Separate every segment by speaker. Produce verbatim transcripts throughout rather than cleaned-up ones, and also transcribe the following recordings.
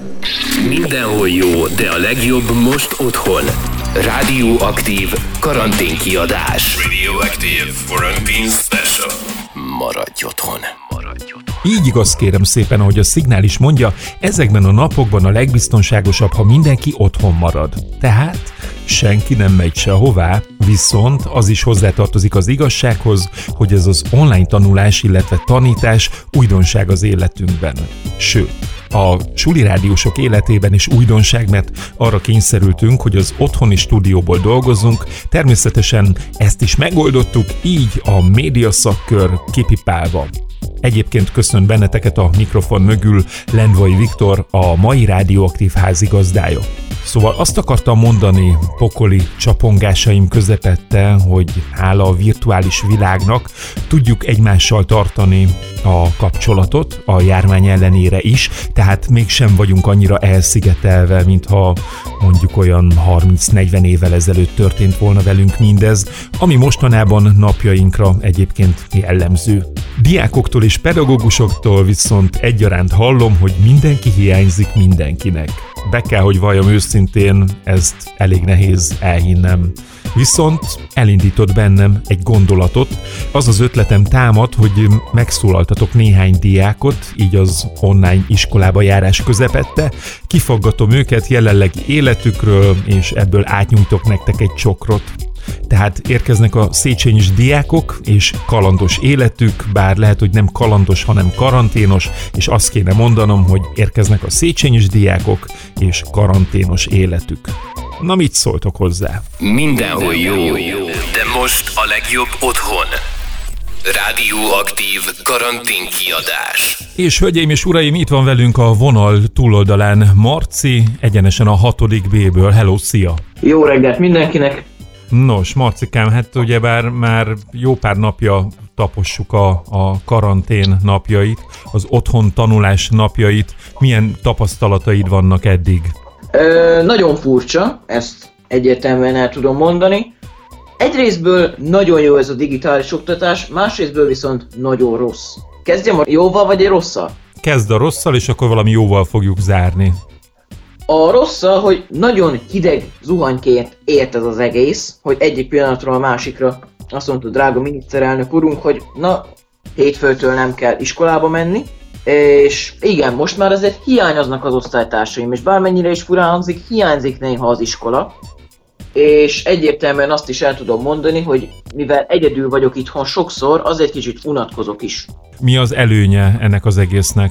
Speaker 1: Mindenhol jó, de a legjobb most otthon. Rádióaktív karanténkiadás.
Speaker 2: Radioactive Quarantine Special.
Speaker 1: Maradj otthon. Maradj otthon.
Speaker 3: Így igaz, kérem szépen, ahogy a Szignál is mondja, ezekben a napokban a legbiztonságosabb, ha mindenki otthon marad. Tehát senki nem megy sehová, viszont az is hozzátartozik az igazsághoz, hogy ez az online tanulás, illetve tanítás újdonság az életünkben. Sőt, a suli rádiósok életében is újdonság, mert arra kényszerültünk, hogy az otthoni stúdióból dolgozzunk. Természetesen ezt is megoldottuk, így a média szakkör kipipálva. Egyébként köszön benneteket a mikrofon mögül Lendvai Viktor, a mai Rádióaktív házigazdája. Szóval azt akartam mondani pokoli csapongásaim közepette, hogy hála a virtuális világnak tudjuk egymással tartani a kapcsolatot a járvány ellenére is, tehát mégsem vagyunk annyira elszigetelve, mintha mondjuk olyan harminc-negyven évvel ezelőtt történt volna velünk mindez, ami mostanában napjainkra egyébként jellemző. Diákoktól és pedagógusoktól viszont egyaránt hallom, hogy mindenki hiányzik mindenkinek. Be kell, hogy valljam őszintén, ezt elég nehéz elhinnem. Viszont elindított bennem egy gondolatot, az az ötletem támad, hogy megszólaltatok néhány diákot, így az online iskolába járás közepette, kifaggatom őket jelenlegi életükről, és ebből átnyújtok nektek egy csokrot. Tehát érkeznek a széchenyis diákok és kalandos életük, bár lehet, hogy nem kalandos, hanem karanténos, és azt kéne mondanom, hogy érkeznek a széchenyis diákok és karanténos életük. Na, mit szóltok hozzá?
Speaker 1: Mindenhol jó, de most a legjobb otthon. Rádióaktív karanténkiadás.
Speaker 3: És hölgyeim és uraim, itt van velünk a vonal túloldalán Marci, egyenesen a hatodik B-ből. Hello, szia!
Speaker 4: Jó reggelt mindenkinek!
Speaker 3: Nos, Marcikám, hát ugyebár már jó pár napja tapossuk a, a karantén napjait, az otthon tanulás napjait. Milyen tapasztalataid vannak eddig?
Speaker 4: Ö, nagyon furcsa, ezt egyértelműen el tudom mondani. Egyrésztből nagyon jó ez a digitális oktatás, másrésztből viszont nagyon rossz. Kezdjem a jóval vagy a rosszal?
Speaker 3: Kezd a rosszal, és akkor valami jóval fogjuk zárni.
Speaker 4: A rosszal, hogy nagyon hideg zuhanyként ért ez az egész, hogy egyik pillanatról a másikra azt mondta drága miniszterelnök urunk, hogy na, hétfőtől nem kell iskolába menni, és igen, most már azért hiányoznak az osztálytársaim, és bármennyire is furán hangzik, hiányzik néha az iskola, és egyértelműen azt is el tudom mondani, hogy mivel egyedül vagyok itthon sokszor, azért kicsit unatkozok is.
Speaker 3: Mi az előnye ennek az egésznek?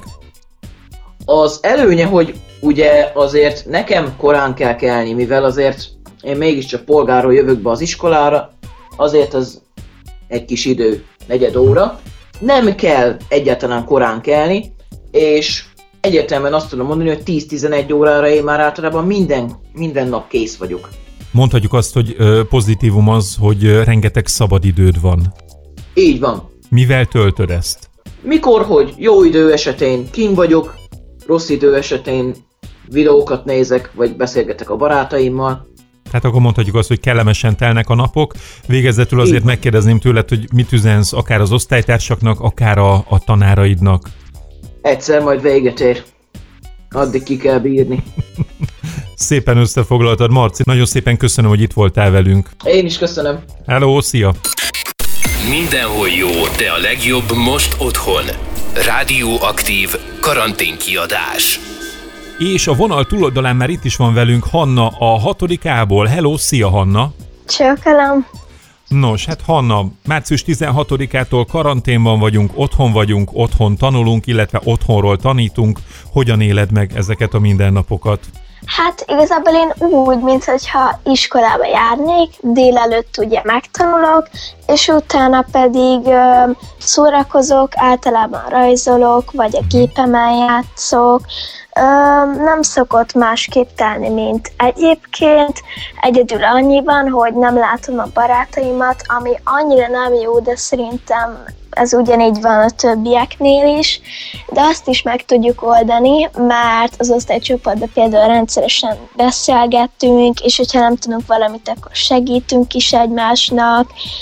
Speaker 4: Az előnye, hogy ugye azért nekem korán kell kelni, mivel azért én mégiscsak polgárról jövök be az iskolára, azért az egy kis idő, negyed óra. Nem kell egyáltalán korán kelni, és egyértelműen azt tudom mondani, hogy tíz-tizenegy órára én már általában minden, minden nap kész vagyok. Mondhatjuk
Speaker 3: azt, hogy pozitívum az, hogy rengeteg szabadidőd van.
Speaker 4: Így van.
Speaker 3: Mivel töltöd ezt?
Speaker 4: Mikor, hogy jó idő esetén kint vagyok, rossz idő esetén videókat nézek, vagy beszélgetek a barátaimmal.
Speaker 3: Tehát akkor mondhatjuk azt, hogy kellemesen telnek a napok. Végezetül azért Igen. megkérdezném tőled, hogy mit üzensz akár az osztálytársaknak, akár a, a tanáraidnak.
Speaker 4: Egyszer majd véget ér. Addig ki kell bírni.
Speaker 3: Szépen összefoglaltad, Marci. Nagyon szépen köszönöm, hogy itt voltál velünk.
Speaker 4: Én is köszönöm.
Speaker 3: Hello, szia!
Speaker 1: Mindenhol jó, de a legjobb most otthon. Rádióaktív karanténkiadás.
Speaker 3: És a vonal túloldalán már itt is van velünk Hanna a hatodik A-ból. Hello, szia Hanna!
Speaker 5: Csókolom!
Speaker 3: Nos, hát Hanna, március tizenhatodikától karanténban vagyunk, otthon vagyunk, otthon tanulunk, illetve otthonról tanítunk. Hogyan éled meg ezeket a mindennapokat?
Speaker 5: Hát igazából én úgy, mintha iskolába járnék, délelőtt ugye megtanulok, és utána pedig ö, szórakozok, általában rajzolok, vagy a gépemen játszok. Ö, nem szokott másképp telni, mint egyébként. Egyedül annyiban, hogy nem látom a barátaimat, ami annyira nem jó, de szerintem ez ugyanígy van a többieknél is, de azt is meg tudjuk oldani, mert az osztálycsoportban például rendszeresen beszélgettünk, és hogyha nem tudunk valamit, akkor segítünk is egymásnak.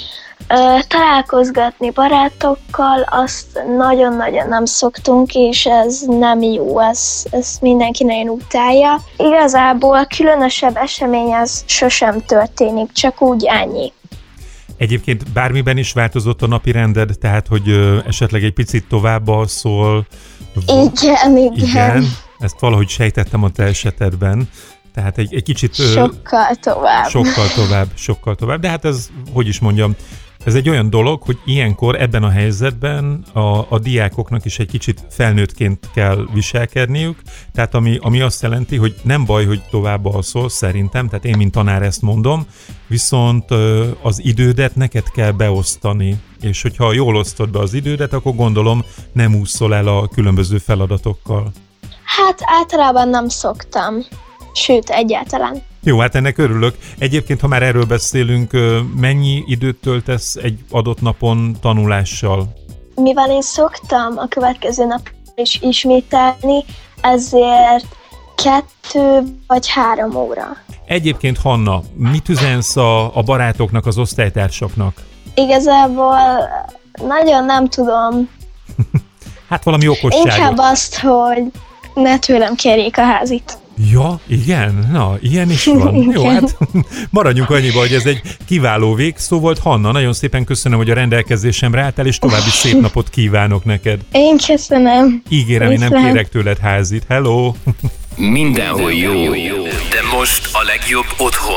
Speaker 5: Ö, találkozgatni barátokkal, azt nagyon-nagyon nem szoktunk, és ez nem jó, ez, ez mindenki nagyon utálja. Igazából különösebb esemény ez sosem történik, csak úgy ennyi.
Speaker 3: Egyébként bármiben is változott a napi rended, tehát hogy ö, esetleg egy picit tovább alszol?
Speaker 5: Igen, igen.
Speaker 3: Igen, ezt valahogy sejtettem a te esetedben. Tehát egy, egy kicsit...
Speaker 5: Sokkal tovább.
Speaker 3: Sokkal tovább, sokkal tovább. De hát ez, hogy is mondjam, ez egy olyan dolog, hogy ilyenkor ebben a helyzetben a, a diákoknak is egy kicsit felnőttként kell viselkedniük. Tehát ami, ami azt jelenti, hogy nem baj, hogy tovább alszol, szerintem, tehát én, mint tanár ezt mondom, viszont az idődet neked kell beosztani. És hogyha jól osztod be az idődet, akkor gondolom nem úszol el a különböző feladatokkal.
Speaker 5: Hát általában nem szoktam. Sőt, egyáltalán.
Speaker 3: Jó, hát ennek örülök. Egyébként, ha már erről beszélünk, mennyi időt töltesz egy adott napon tanulással?
Speaker 5: Mivel én szoktam a következő nap is ismételni, ezért kettő vagy három óra.
Speaker 3: Egyébként, Hanna, mit üzensz a, a barátoknak, az osztálytársaknak?
Speaker 5: Igazából nagyon nem tudom.
Speaker 3: Hát valami okosságot.
Speaker 5: Inkább azt, hogy ne tőlem kérjék a házit.
Speaker 3: Ja, igen? Na, ilyen is van. Jó, hát maradjunk annyiba, hogy ez egy kiváló végszó volt. Hanna, nagyon szépen köszönöm, hogy a rendelkezésemre álltál, és további szép napot kívánok neked.
Speaker 5: Én köszönöm.
Speaker 3: Ígérem, én nem kérek tőled házit. Hello!
Speaker 1: Mindenhol jó, de most a legjobb otthon.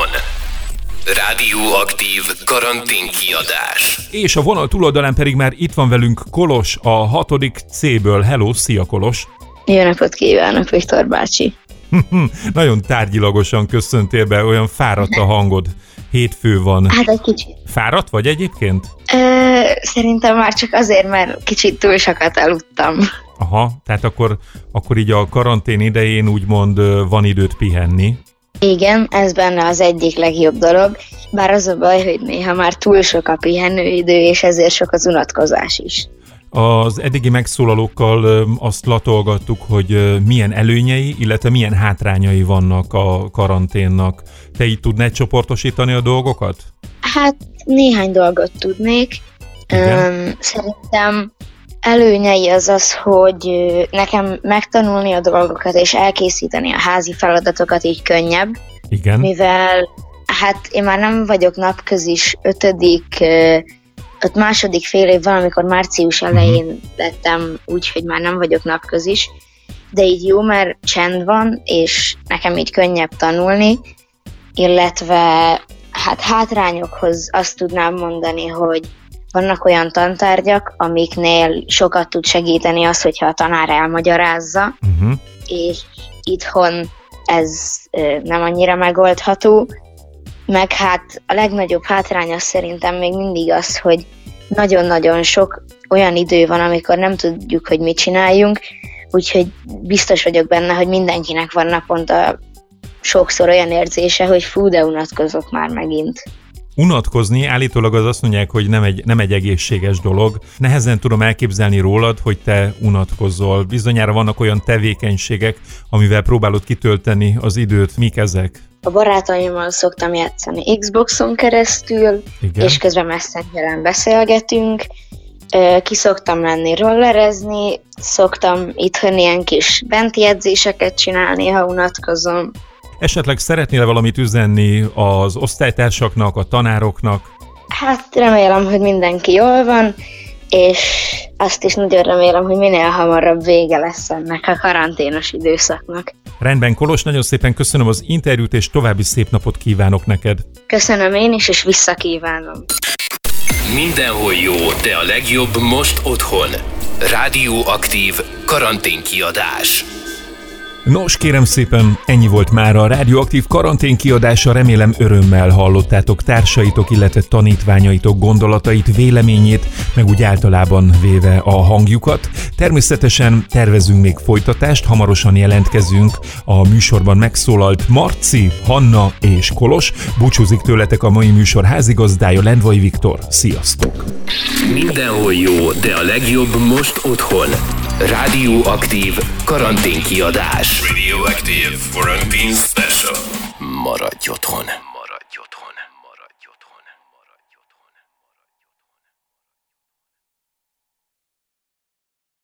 Speaker 1: Rádióaktív karanténkiadás.
Speaker 3: És a vonal túloldalán pedig már itt van velünk Kolos, a hatodik C-ből. Hello, szia Kolos!
Speaker 6: Jó napot kívánok, Viktor bácsi!
Speaker 3: Nagyon tárgyilagosan köszöntél be, olyan fáradt a hangod. Hétfő van.
Speaker 6: Hát egy kicsit.
Speaker 3: Fáradt vagy egyébként?
Speaker 6: Ö, szerintem már csak azért, mert kicsit túl sokat aludtam.
Speaker 3: Aha, tehát akkor, akkor így a karantén idején úgymond van időt pihenni.
Speaker 6: Igen, ez benne az egyik legjobb dolog, bár az a baj, hogy néha már túl sok a pihenőidő, és ezért sok az unatkozás is.
Speaker 3: Az eddigi megszólalókkal azt latolgattuk, hogy milyen előnyei, illetve milyen hátrányai vannak a karanténnak. Te így tudnád csoportosítani a dolgokat?
Speaker 6: Hát néhány dolgot tudnék.
Speaker 3: Igen.
Speaker 6: Szerintem előnyei az az, hogy nekem megtanulni a dolgokat és elkészíteni a házi feladatokat így könnyebb.
Speaker 3: Igen.
Speaker 6: Mivel hát én már nem vagyok napközis, ötödik, öt második fél év valamikor március elején uh-huh. lettem úgy, hogy már nem vagyok napközis, de így jó, mert csend van, és nekem így könnyebb tanulni, illetve hát hátrányokhoz azt tudnám mondani, hogy vannak olyan tantárgyak, amiknél sokat tud segíteni az, hogyha a tanár elmagyarázza, uh-huh. és itthon ez ö, nem annyira megoldható, meg hát a legnagyobb hátránya szerintem még mindig az, hogy nagyon-nagyon sok olyan idő van, amikor nem tudjuk, hogy mit csináljunk, úgyhogy biztos vagyok benne, hogy mindenkinek van naponta sokszor olyan érzése, hogy fú, de unatkozok már megint.
Speaker 3: Unatkozni állítólag az azt mondják, hogy nem egy, nem egy egészséges dolog. Nehezen tudom elképzelni rólad, hogy te unatkozol. Bizonyára vannak olyan tevékenységek, amivel próbálod kitölteni az időt. Mik ezek?
Speaker 6: A barátaimmal szoktam játszani Xboxon keresztül,
Speaker 3: igen.
Speaker 6: És közben Messengeren beszélgetünk. Ki szoktam menni rollerezni, szoktam itthon ilyen kis benti edzéseket csinálni, ha unatkozom.
Speaker 3: Esetleg szeretnél valamit üzenni az osztálytársaknak, a tanároknak?
Speaker 6: Hát remélem, hogy mindenki jól van, és azt is nagyon remélem, hogy minél hamarabb vége lesz ennek a karanténos időszaknak.
Speaker 3: Rendben, Kolos, nagyon szépen köszönöm az interjút, és további szép napot kívánok neked.
Speaker 6: Köszönöm én is, és visszakívánom.
Speaker 1: Mindenhol jó, de a legjobb most otthon. Rádióaktív karanténkiadás.
Speaker 3: Nos, kérem szépen, ennyi volt már a Rádióaktív karanténkiadása, remélem örömmel hallottátok társaitok, illetve tanítványaitok gondolatait, véleményét, meg úgy általában véve a hangjukat. Természetesen tervezünk még folytatást, hamarosan jelentkezünk a műsorban megszólalt Marci, Hanna és Kolos. Búcsúzik tőletek a mai műsor házigazdája, Lendvai Viktor. Sziasztok!
Speaker 1: Mindenhol jó, de a legjobb most otthon. Rádióaktív karanténkiadás.
Speaker 2: Radioactive Quarantine Special.
Speaker 1: Maradj otthon.